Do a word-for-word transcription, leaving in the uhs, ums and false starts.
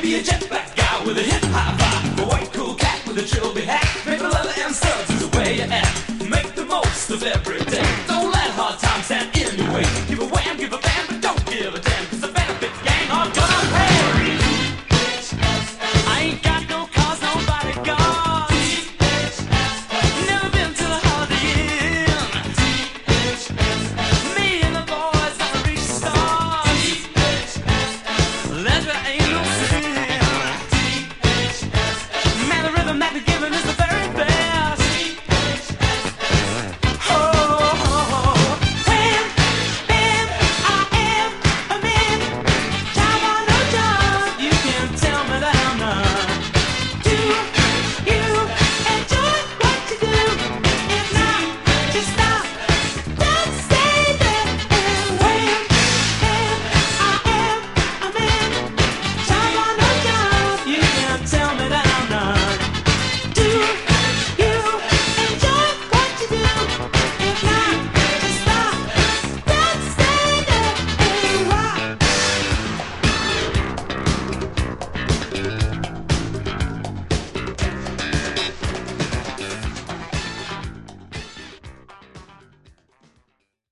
be a jet black guy with a hip high vibe, a white cool cat with a trilby hat. Maybe leather and studs is the way you act. Make the most of every day.